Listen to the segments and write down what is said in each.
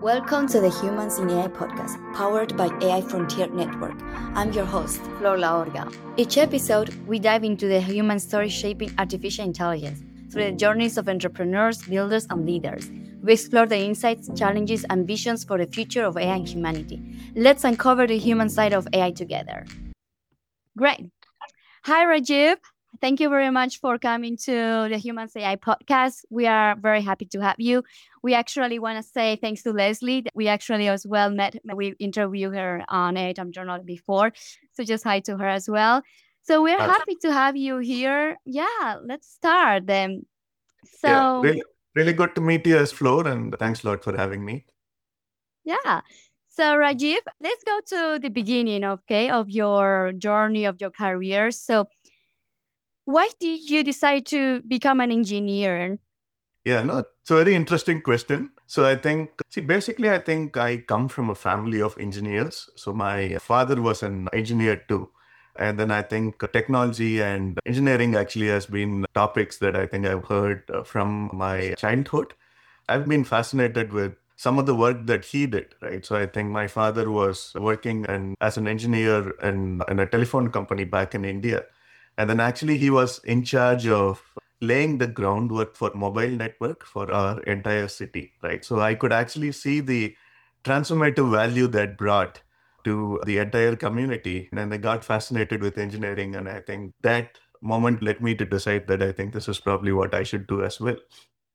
Welcome to the Humans in AI podcast, powered by AI Frontier Network. I'm your host, Flor Laorga. Each episode, we dive into the human story shaping artificial intelligence through the journeys of entrepreneurs, builders, and leaders. We explore the insights, challenges, and visions for the future of AI and humanity. Let's uncover the human side of AI together. Great. Hi, Rajiv. Thank you very much for coming to the Humans AI podcast. We are very happy to have you. We actually want to say thanks to Leslie. We actually as well met. We interviewed her on AITM Journal before. So just hi to her as well. So we're happy to have you here. Yeah, let's start then. So Really good to meet you as Floor, and thanks a lot for having me. yeah. So Rajiv, let's go to the beginning, okay, of your journey, of your career. So why did you decide to become an engineer? Yeah, no, it's a very interesting question. So basically, I think I come from a family of engineers. So my father was an engineer too. And then I think technology and engineering actually has been topics that I think I've heard from my childhood. I've been fascinated with some of the work that he did, right? So I think my father was working as an engineer in a telephone company back in India. And then actually he was in charge of laying the groundwork for mobile network for our entire city, right? So I could actually see the transformative value that brought to the entire community. And I got fascinated with engineering. And I think that moment led me to decide that I think this is probably what I should do as well.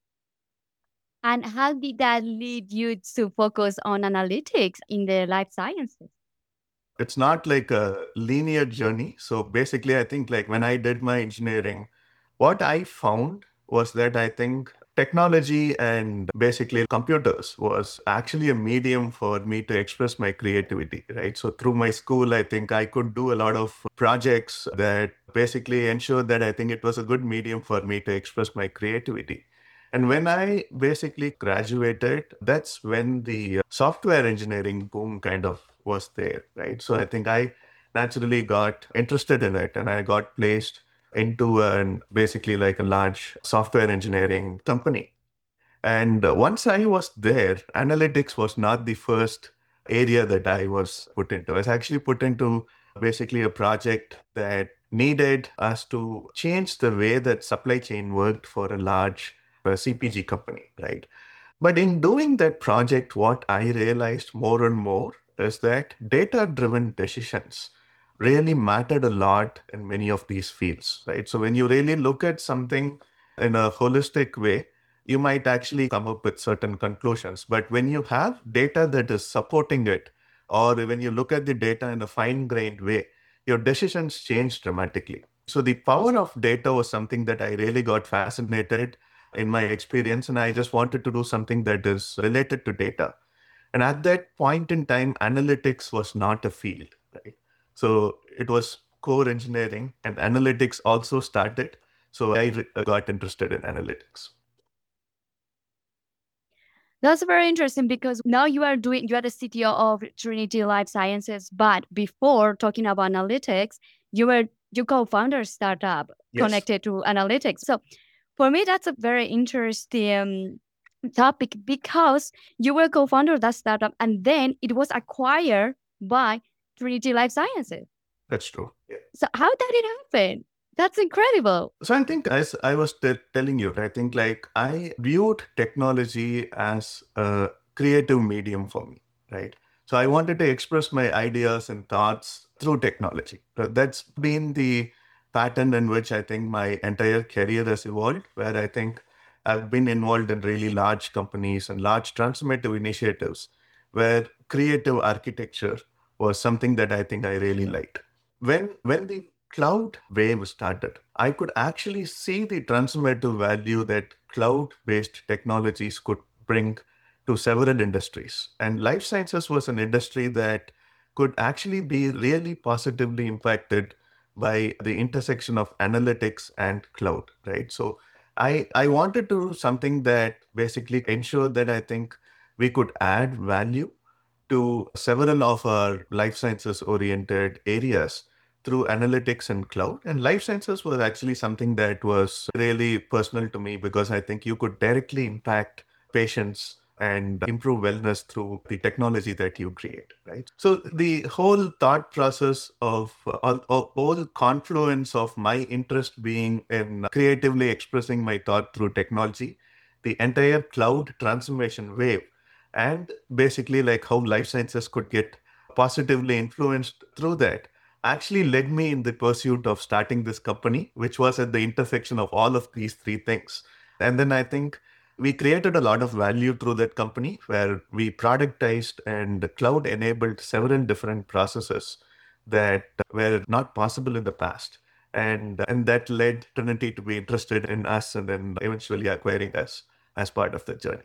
And how did that lead you to focus on analytics in the life sciences? It's not like a linear journey. So basically, I think like when I did my engineering, what I found was that I think technology and basically computers was actually a medium for me to express my creativity, right? So through my school, I think I could do a lot of projects that basically ensured that I think it was a good medium for me to express my creativity. And when I basically graduated, that's when the software engineering boom kind of was there, right? So I think I naturally got interested in it and I got placed into basically like a large software engineering company. And once I was there, analytics was not the first area that I was put into. I was actually put into basically a project that needed us to change the way that supply chain worked for a large CPG company, right? But in doing that project, what I realized more and more is that data driven decisions really mattered a lot in many of these fields, right? So when you really look at something in a holistic way, you might actually come up with certain conclusions. But when you have data that is supporting it, or when you look at the data in a fine grained way, your decisions change dramatically. So the power of data was something that I really got fascinated in my experience, and I just wanted to do something that is related to data. And at that point in time, analytics was not a field, right? So it was core engineering, and analytics also started. So I got interested in analytics. That's very interesting because now you are the CTO of Trinity Life Sciences, but before talking about analytics, you co-founder a startup Yes. connected to analytics. So for me, that's a very interesting topic because you were co-founder of that startup and then it was acquired by Trinity Life Sciences. That's true. Yeah. So how did it happen? That's incredible. So I think, as I was telling you, I think like I viewed technology as a creative medium for me, right? So I wanted to express my ideas and thoughts through technology. So that's been the pattern in which I think my entire career has evolved, where I think I've been involved in really large companies and large transformative initiatives where creative architecture was something that I think I really liked. When the cloud wave started, I could actually see the transformative value that cloud-based technologies could bring to several industries. And life sciences was an industry that could actually be really positively impacted by the intersection of analytics and cloud, right? So I wanted to do something that basically ensured that I think we could add value to several of our life sciences oriented areas through analytics and cloud. And life sciences was actually something that was really personal to me because I think you could directly impact patients and improve wellness through the technology that you create, right? So the whole thought process of whole confluence of my interest being in creatively expressing my thought through technology, the entire cloud transformation wave, and basically like how life sciences could get positively influenced through that actually led me in the pursuit of starting this company, which was at the intersection of all of these three things. And then I think we created a lot of value through that company where we productized and cloud enabled several different processes that were not possible in the past. And that led Trinity to be interested in us and then eventually acquiring us as part of the journey.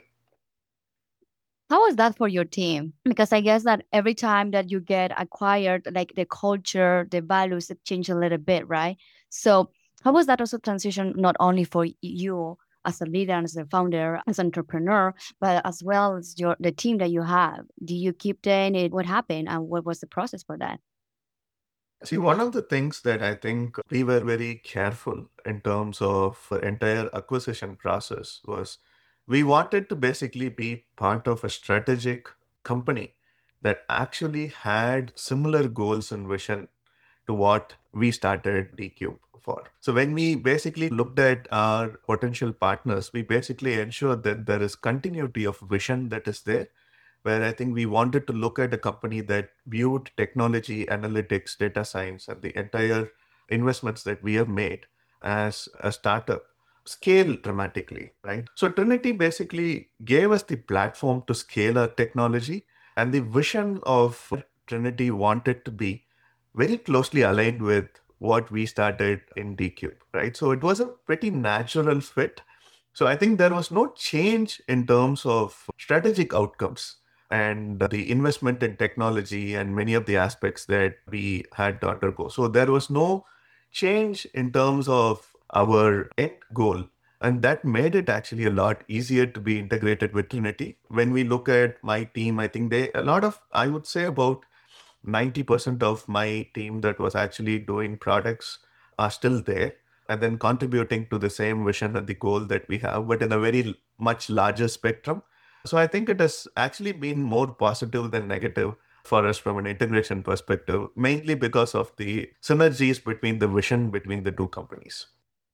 How was that for your team? Because I guess that every time that you get acquired, like the culture, the values, it change a little bit, right? So how was that also transition not only for you as a leader, as a founder, as an entrepreneur, but as well as the team that you have? Do you keep doing it? What happened and what was the process for that? See, one of the things that I think we were very careful in terms of the entire acquisition process was we wanted to basically be part of a strategic company that actually had similar goals and vision to what we started DCube for. So when we basically looked at our potential partners, we basically ensured that there is continuity of vision that is there, where I think we wanted to look at a company that viewed technology, analytics, data science, and the entire investments that we have made as a startup scale dramatically, right? So Trinity basically gave us the platform to scale our technology, and the vision of Trinity wanted to be very closely aligned with what we started in DCube, right? So it was a pretty natural fit. So I think there was no change in terms of strategic outcomes and the investment in technology and many of the aspects that we had to undergo. So there was no change in terms of our end goal. And that made it actually a lot easier to be integrated with Trinity. When we look at my team, I think I would say about 90% of my team that was actually doing products are still there and then contributing to the same vision and the goal that we have, but in a very much larger spectrum. So I think it has actually been more positive than negative for us from an integration perspective, mainly because of the synergies between the vision between the two companies.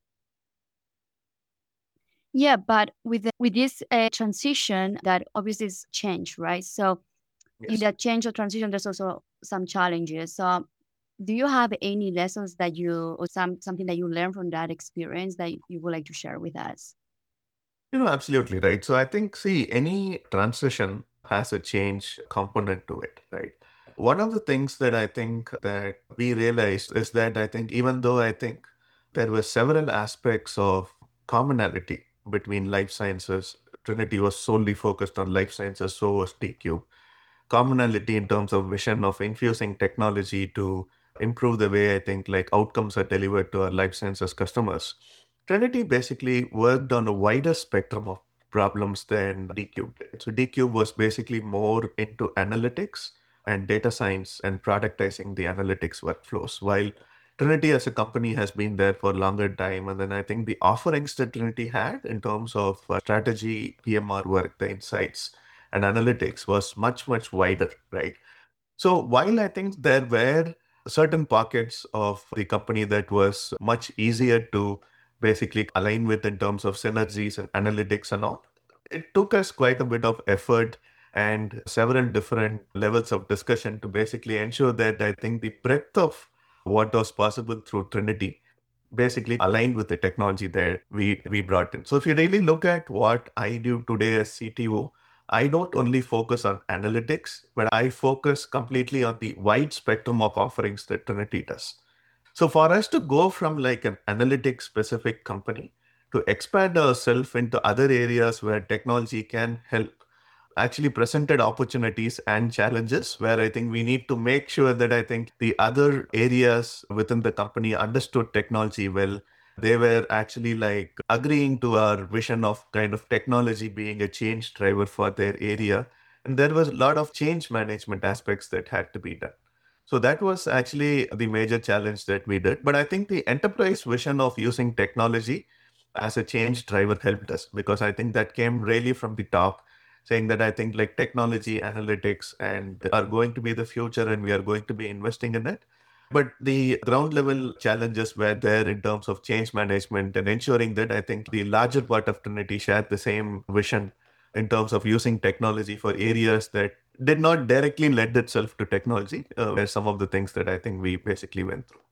Yeah, but with this transition, that obviously is change, right? So in Yes. that change or transition, there's also some challenges. So do you have any lessons that you or something that you learned from that experience that you would like to share with us? Absolutely right. So I think, see, any transition has a change component to it, right? One of the things that I think that we realized is that I think even though I think there were several aspects of commonality between life sciences, Trinity was solely focused on life sciences, so was TQ. Commonality in terms of vision of infusing technology to improve the way I think like outcomes are delivered to our life sciences customers. Trinity basically worked on a wider spectrum of problems than DCube did. So DCube was basically more into analytics and data science and productizing the analytics workflows, while Trinity as a company has been there for a longer time. And then I think the offerings that Trinity had in terms of strategy, PMR work, the insights, and analytics was much, much wider, right? So while I think there were certain pockets of the company that was much easier to basically align with in terms of synergies and analytics and all, it took us quite a bit of effort and several different levels of discussion to basically ensure that I think the breadth of what was possible through Trinity basically aligned with the technology that we brought in. So if you really look at what I do today as CTO, I don't only focus on analytics, but I focus completely on the wide spectrum of offerings that Trinity does. So for us to go from like an analytics specific company to expand ourselves into other areas where technology can help actually presented opportunities and challenges where I think we need to make sure that I think the other areas within the company understood technology well. They were actually like agreeing to our vision of kind of technology being a change driver for their area. And there was a lot of change management aspects that had to be done. So that was actually the major challenge that we did. But I think the enterprise vision of using technology as a change driver helped us because I think that came really from the top. saying that I think like technology, analytics, and are going to be the future, and we are going to be investing in it. But the ground level challenges were there in terms of change management and ensuring that I think the larger part of Trinity shared the same vision in terms of using technology for areas that did not directly lend itself to technology, were some of the things that I think we basically went through.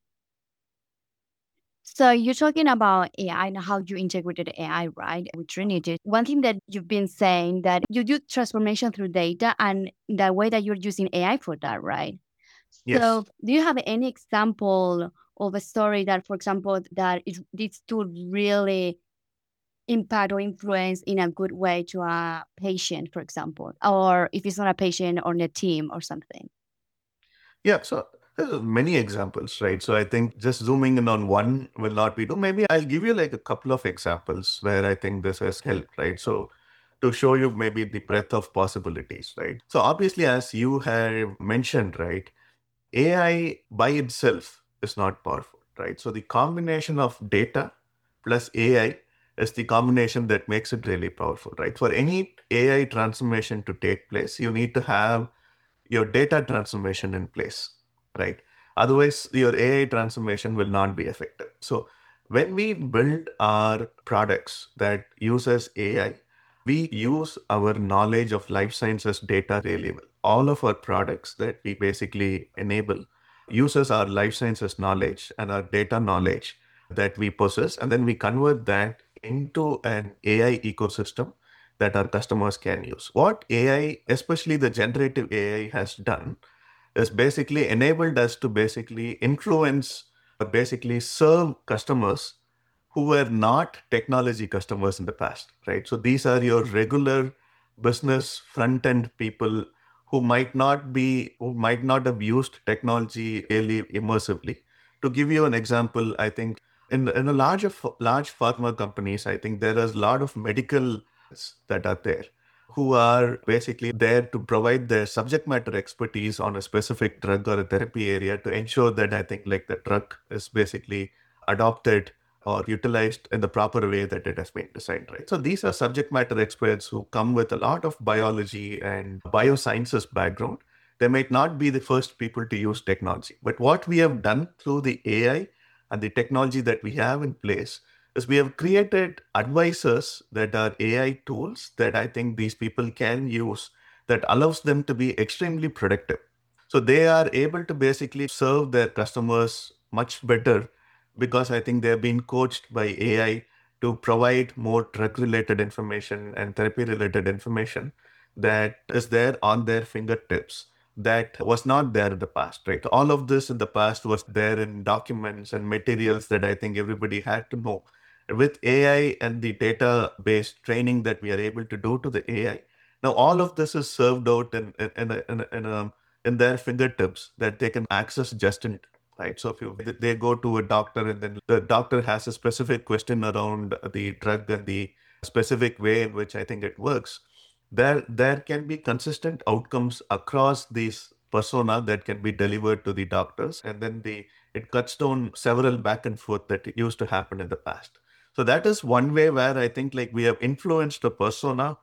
So you're talking about AI and how you integrated AI, right, with Trinity. One thing that you've been saying that you do transformation through data and the way that you're using AI for that, right? Yes. So do you have any example of a story that, for example, that is this tool really impact or influence in a good way to a patient, for example, or if it's not a patient or a team or something? Yeah, so there's many examples, right? So I think just zooming in on one will not be do. Maybe I'll give you like a couple of examples where I think this has helped, right? So to show you maybe the breadth of possibilities, right? So obviously, as you have mentioned, right, AI by itself is not powerful, right? So the combination of data plus AI is the combination that makes it really powerful, right? For any AI transformation to take place, you need to have your data transformation in place, right? Otherwise, your AI transformation will not be effective. So when we build our products that uses AI, we use our knowledge of life sciences data really well. All of our products that we basically enable uses our life sciences knowledge and our data knowledge that we possess, and then we convert that into an AI ecosystem that our customers can use. What AI, especially the generative AI, has done is basically enabled us to basically influence or basically serve customers who were not technology customers in the past, right? So these are your regular business front end people who might not have used technology really immersively. To give you an example, I think in a large pharma companies, I think there is a lot of medical that are there who are basically there to provide their subject matter expertise on a specific drug or a therapy area to ensure that I think like the drug is basically adopted or utilized in the proper way that it has been designed, right? So these are subject matter experts who come with a lot of biology and biosciences background. They might not be the first people to use technology, but what we have done through the AI and the technology that we have in place is we have created advisors that are AI tools that I think these people can use that allows them to be extremely productive. So they are able to basically serve their customers much better because I think they're being coached by AI to provide more drug related information and therapy related information that is there on their fingertips that was not there in the past, right? All of this in the past was there in documents and materials that I think everybody had to know. With AI and the database training that we are able to do to the AI, now all of this is served out in their fingertips that they can access just in time, right? So if they go to a doctor and then the doctor has a specific question around the drug and the specific way in which I think it works, there can be consistent outcomes across these persona that can be delivered to the doctors, and then it cuts down several back and forth that used to happen in the past. So that is one way where I think like we have influenced a persona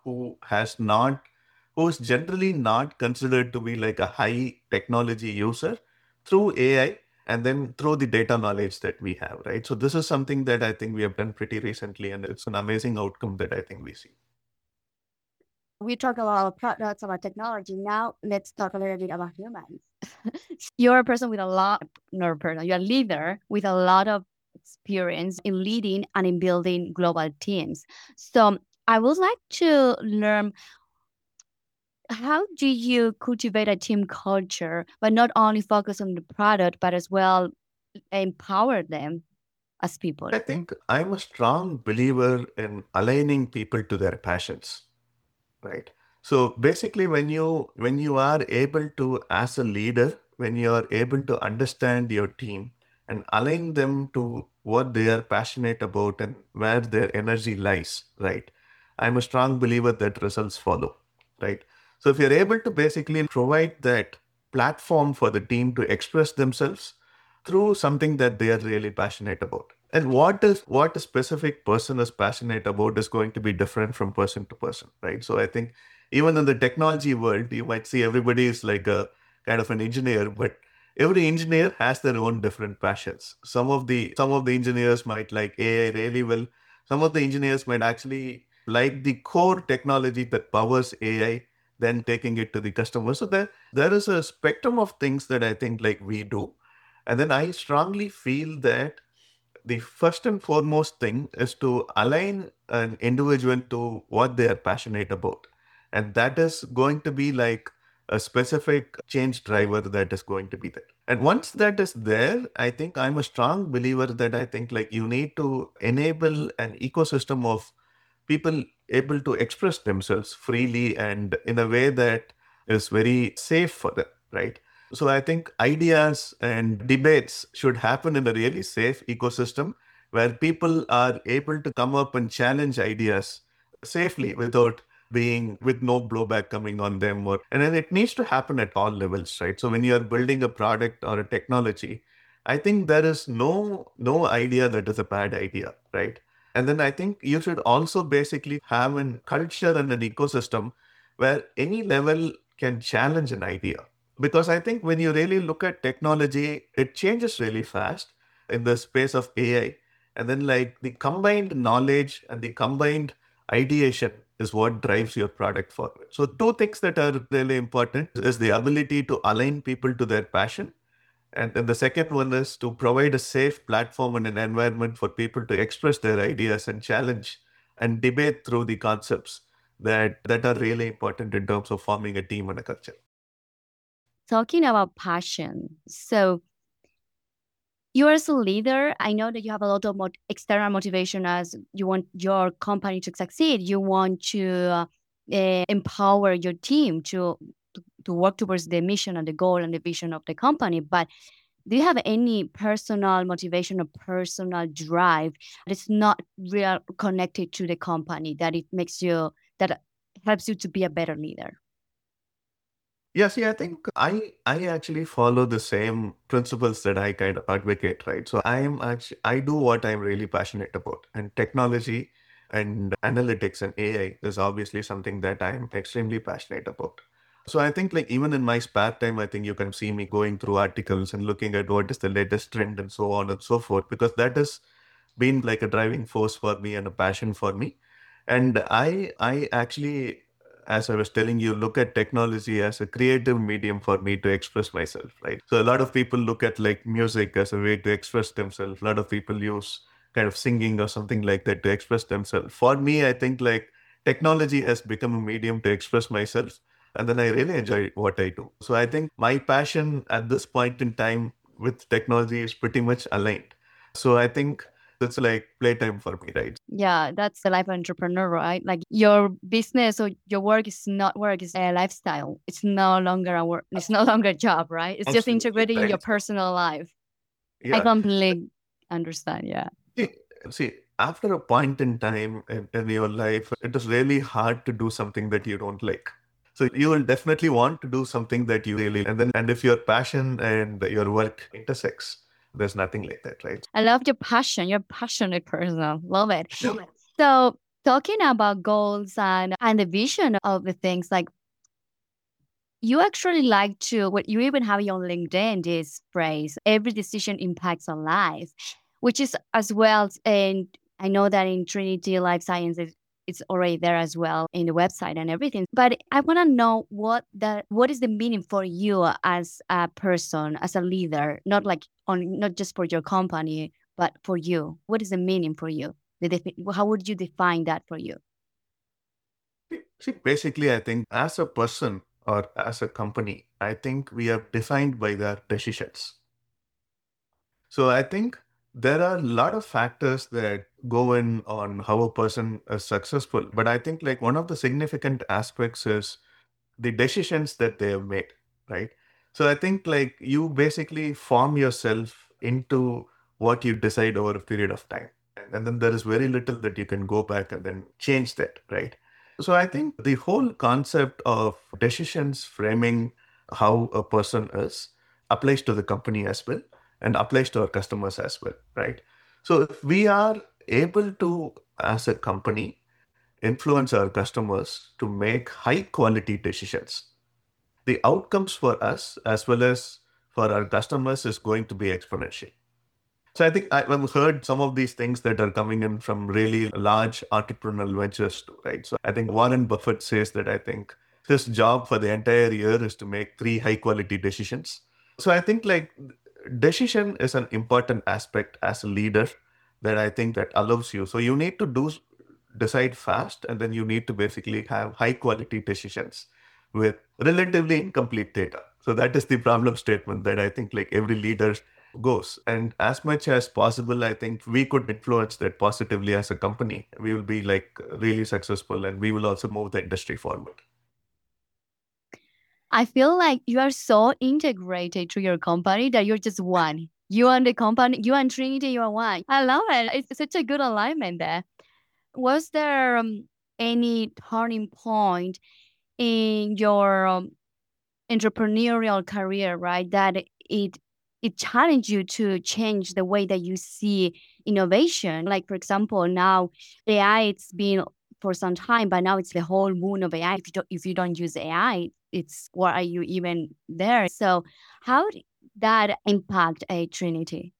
who is generally not considered to be like a high technology user through AI and then through the data knowledge that we have, right? So this is something that I think we have done pretty recently, and it's an amazing outcome that I think we see. We talk about products, about technology. Now let's talk a little bit about humans. You're a person with a lot, not a person, you're a leader with a lot of experience in leading and in building global teams. So I would like to learn, how do you cultivate a team culture, but not only focus on the product, but as well empower them as people? I think I'm a strong believer in aligning people to their passions, right? So basically, when you are able to, as a leader, when you are able to understand your team and align them to what they are passionate about and where their energy lies, right? I'm a strong believer that results follow, right? So if you're able to basically provide that platform for the team to express themselves through something that they are really passionate about, And what a specific person is passionate about is going to be different from person to person, right? So I think even in the technology world, you might see everybody is like a kind of an engineer, but every engineer has their own different passions. Some of the engineers might like AI really well. Some of the engineers might actually like the core technology that powers AI, then taking it to the customer. So there is a spectrum of things that I think like we do. And then I strongly feel that the first and foremost thing is to align an individual to what they are passionate about. And that is going to be like a specific change driver that is going to be there. And once that is there, I think I'm a strong believer that I think like you need to enable an ecosystem of people able to express themselves freely and in a way that is very safe for them, right? So I think ideas and debates should happen in a really safe ecosystem where people are able to come up and challenge ideas safely without being with no blowback coming on them, or and then it needs to happen at all levels, right? So when you are building a product or a technology, I think there is no idea that is a bad idea, right? And then I think you should also basically have a culture and an ecosystem where any level can challenge an idea. Because I think when you really look at technology, it changes really fast in the space of AI. And then, like, the combined knowledge and the combined ideation is what drives your product forward. So, two things that are really important is the ability to align people to their passion, and then the second one is to provide a safe platform and an environment for people to express their ideas and challenge and debate through the concepts that are really important in terms of forming a team and a culture. Talking about passion. So you as a leader, I know that you have a lot of external motivation as you want your company to succeed. You want to empower your team to work towards the mission and the goal and the vision of the company. But do you have any personal motivation or personal drive that's not real connected to the company that helps you to be a better leader? Yeah, see, I think I actually follow the same principles that I kind of advocate, right? So I do what I'm really passionate about, and technology and analytics and AI is obviously something that I'm extremely passionate about. So I think like even in my spare time, I think you can see me going through articles and looking at what is the latest trend and so on and so forth, because that has been like a driving force for me and a passion for me. And I actually, as I was telling you, look at technology as a creative medium for me to express myself, right? So a lot of people look at like music as a way to express themselves. A lot of people use kind of singing or something like that to express themselves. For me, I think like technology has become a medium to express myself. And then I really enjoy what I do. So I think my passion at this point in time with technology is pretty much aligned. So I think it's like playtime for me, right? Yeah, that's the life of entrepreneur, right? Like your business or your work is not work, it's a lifestyle. It's no longer a work, it's no longer a job, right? It's just Absolutely integrated in your right. personal life. I Yeah. completely understand. Yeah. See, see, after a point in time in your life, it is really hard to do something that you don't like. So you will definitely want to do something that you really, and if your passion and your work intersects, there's nothing like that, right? I love your passion. You're a passionate person. Love it. Love it. So talking about goals and the vision of the things, like you actually like to what you even have on LinkedIn this phrase, every decision impacts a life, which is as well, and I know that in Trinity Life Sciences it's already there as well in the website and everything. But I want to know what is the meaning for you as a person, as a leader, not just for your company, but for you. What is the meaning for you? How would you define that for you? See, basically, I think as a person or as a company, I think we are defined by their decisions. So I think there are a lot of factors that go in on how a person is successful. But I think like one of the significant aspects is the decisions that they have made, right? So I think like you basically form yourself into what you decide over a period of time. And then there is very little that you can go back and then change that, right? So I think the whole concept of decisions framing how a person is applies to the company as well and applies to our customers as well, right? So if we are able to, as a company, influence our customers to make high quality decisions, the outcomes for us as well as for our customers is going to be exponential. So I think I've heard some of these things that are coming in from really large entrepreneurial ventures too, right? So I think Warren Buffett says that I think his job for the entire year is to make three high quality decisions. So I think like decision is an important aspect as a leader that I think that allows you. So you need to decide fast, and then you need to basically have high quality decisions with relatively incomplete data. So that is the problem statement that I think like every leader goes. And as much as possible, I think we could influence that positively as a company. We will be like really successful, and we will also move the industry forward. I feel like you are so integrated to your company that you're just one. You and the company, you and Trinity, you are one. I love it. It's such a good alignment there. Was there any turning point in your entrepreneurial career, right? That it challenged you to change the way that you see innovation. Like for example, now AI it's been for some time, but now it's the whole moon of AI. If you don't use AI, it's why are you even there? So how did that impact a Trinity?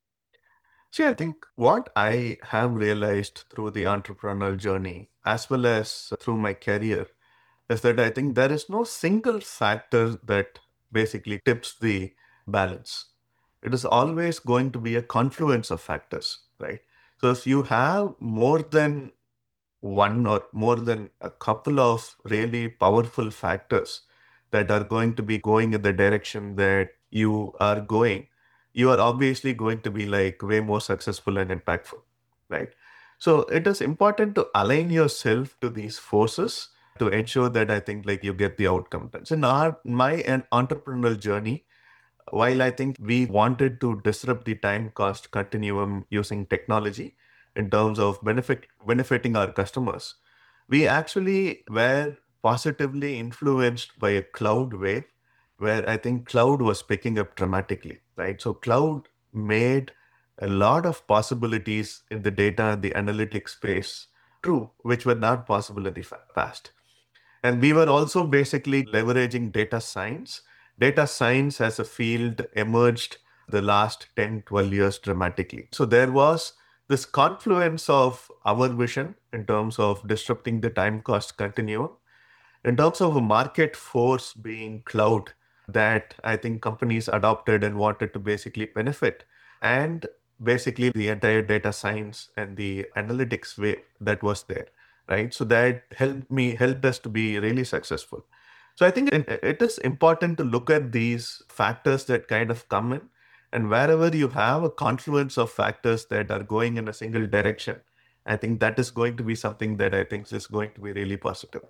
See, I think what I have realized through the entrepreneurial journey, as well as through my career, is that I think there is no single factor that basically tips the balance. It is always going to be a confluence of factors, right? So if you have more than one or more than a couple of really powerful factors that are going to be going in the direction that you are going, you are obviously going to be like way more successful and impactful, right? So it is important to align yourself to these forces to ensure that I think like you get the outcome done. So in my entrepreneurial journey, while I think we wanted to disrupt the time cost continuum using technology in terms of benefiting our customers, we actually were positively influenced by a cloud wave where I think cloud was picking up dramatically, right? So cloud made a lot of possibilities in the data and the analytics space true, which were not possible in the past. And we were also basically leveraging data science. Data science as a field emerged the last 10, 12 years dramatically. So there was this confluence of our vision in terms of disrupting the time cost continuum, in terms of a market force being cloud that I think companies adopted and wanted to basically benefit, and basically the entire data science and the analytics way that was there, right? So that helped us to be really successful. So I think it is important to look at these factors that kind of come in, and wherever you have a confluence of factors that are going in a single direction, I think that is going to be something that I think is going to be really positive.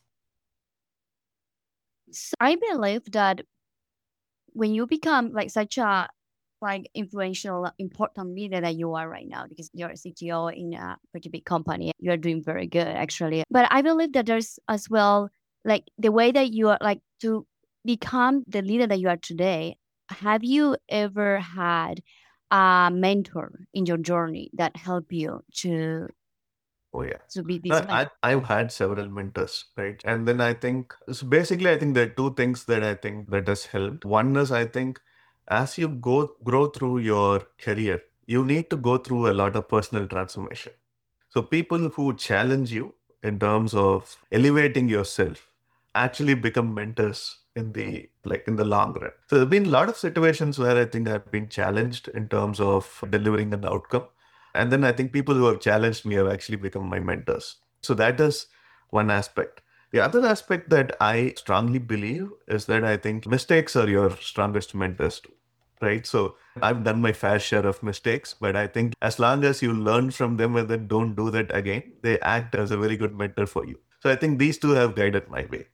So I believe that when you become like such a like influential, important leader that you are right now, because you're a CTO in a pretty big company, you are doing very good actually. But I believe that there's as well like the way that you are like to become the leader that you are today. Have you ever had a mentor in your journey that helped you Oh yeah. to be this No, way? I've had several mentors, right? And then I think, so basically, I think there are two things that I think that has helped. One is I think as you grow through your career, you need to go through a lot of personal transformation. So people who challenge you in terms of elevating yourself actually become mentors in the long run. So there've been a lot of situations where I think I've been challenged in terms of delivering an outcome. And then I think people who have challenged me have actually become my mentors. So that is one aspect. The other aspect that I strongly believe is that I think mistakes are your strongest mentors too, right? So I've done my fair share of mistakes, but I think as long as you learn from them and then don't do that again, they act as a very good mentor for you. So I think these two have guided my way.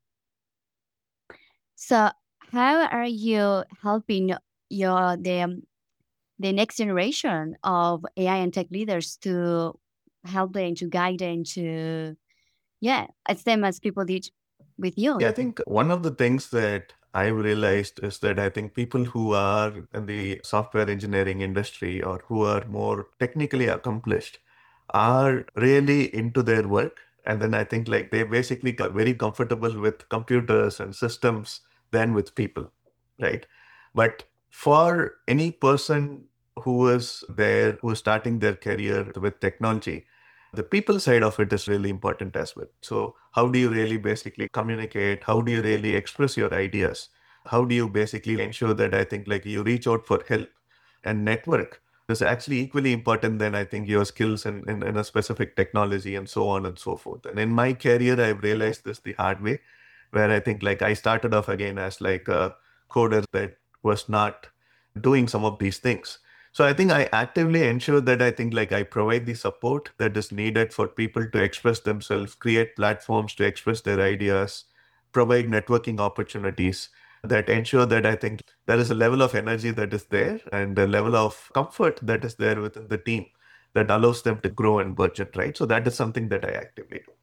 So how are you helping your the next generation of AI and tech leaders to help them to guide them to, yeah, as same as people did with you? Yeah, I think one of the things that I've realized is that I think people who are in the software engineering industry or who are more technically accomplished are really into their work. And then I think like they basically are very comfortable with computers and systems than with people, right? But for any person who is there, who is starting their career with technology, the people side of it is really important as well. So how do you really basically communicate? How do you really express your ideas? How do you basically ensure that I think like you reach out for help and network is actually equally important than I think your skills in a specific technology and so on and so forth. And in my career, I've realized this the hard way, where I think like I started off again as like a coder that was not doing some of these things. So I think I actively ensure that I think like I provide the support that is needed for people to express themselves, create platforms to express their ideas, provide networking opportunities that ensure that I think there is a level of energy that is there and a level of comfort that is there within the team that allows them to grow and budget, right? So that is something that I actively do.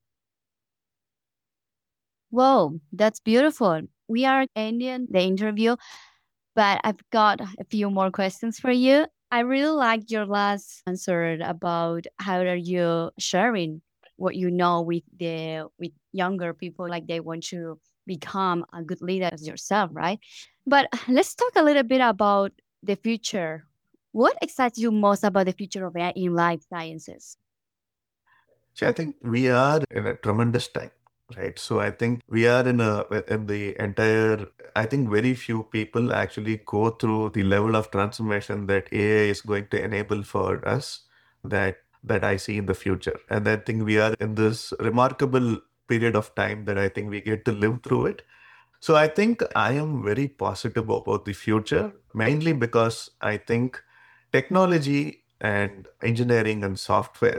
Whoa, that's beautiful. We are ending the interview, but I've got a few more questions for you. I really liked your last answer about how are you sharing what you know with younger people, like they want to become a good leader as yourself, right? But let's talk a little bit about the future. What excites you most about the future of AI in life sciences? So I think we are in a tremendous time, right? So I think we are in the entire. I think very few people actually go through the level of transformation that AI is going to enable for us. That I see in the future, and I think we are in this remarkable period of time that I think we get to live through it. So I think I am very positive about the future, mainly because I think technology and engineering and software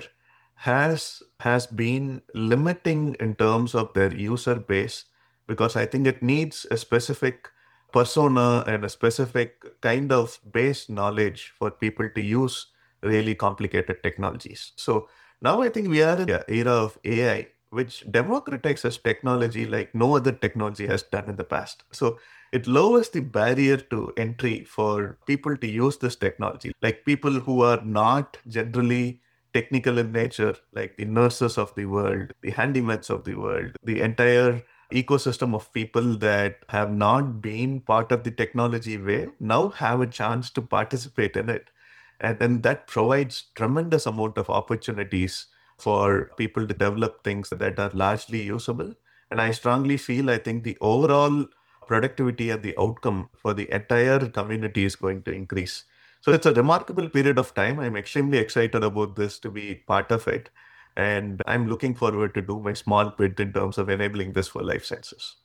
has been limiting in terms of their user base because I think it needs a specific persona and a specific kind of base knowledge for people to use really complicated technologies. So now I think we are in the era of AI, which democratizes technology like no other technology has done in the past. So it lowers the barrier to entry for people to use this technology. Like people who are not generally technical in nature, like the nurses of the world, the handymaids of the world, the entire ecosystem of people that have not been part of the technology wave now have a chance to participate in it. And then that provides tremendous amount of opportunities for people to develop things that are largely usable. And I strongly feel I think the overall productivity and the outcome for the entire community is going to increase. So it's a remarkable period of time. I'm extremely excited about this to be part of it. And I'm looking forward to do my small bit in terms of enabling this for life sciences.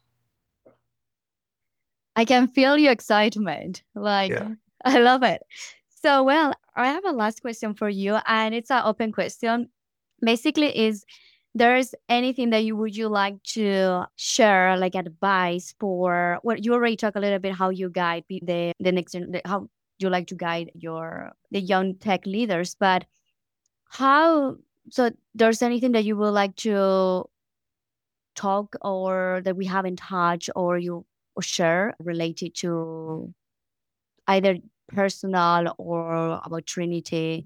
I can feel your excitement. Like, Yeah. I love it. So, well, I have a last question for you, and it's an open question. Basically, is there's anything that you like to share, like advice for what you already talked a little bit how you guide the next how you like to guide the young tech leaders, but how so there's anything that you would like to talk or that we haven't touched or share related to either personal or about Trinity?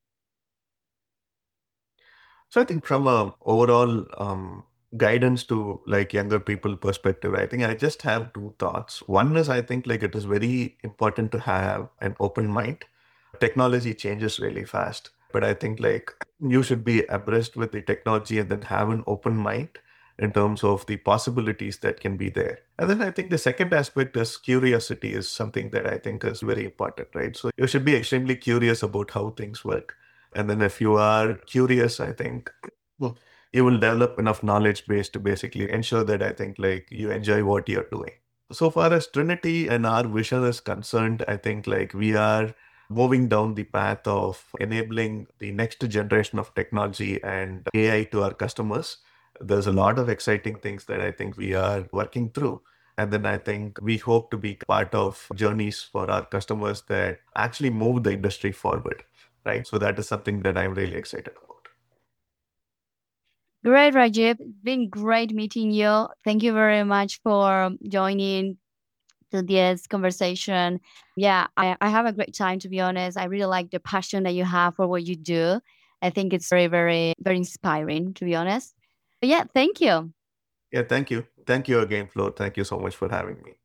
So I think from a overall guidance to like younger people perspective, I think I just have two thoughts. One is I think like it is very important to have an open mind. Technology changes really fast, but I think like you should be abreast with the technology and then have an open mind in terms of the possibilities that can be there. And then I think the second aspect is curiosity is something that I think is very important, right? So you should be extremely curious about how things work. And then if you are curious, I think well, you will develop enough knowledge base to basically ensure that I think like you enjoy what you're doing. So far as Trinity and our vision is concerned, I think like we are moving down the path of enabling the next generation of technology and AI to our customers. There's a lot of exciting things that I think we are working through. And then I think we hope to be part of journeys for our customers that actually move the industry forward, right? So that is something that I'm really excited about. Great, Rajiv. It's been great meeting you. Thank you very much for joining to this conversation. Yeah, I have a great time, to be honest. I really like the passion that you have for what you do. I think it's very, very, very inspiring, to be honest. But yeah, thank you. Yeah, thank you. Thank you again, Flo. Thank you so much for having me.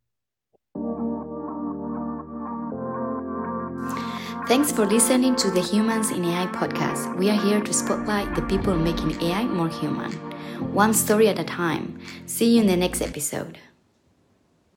Thanks for listening to the Humans in AI podcast. We are here to spotlight the people making AI more human, one story at a time. See you in the next episode.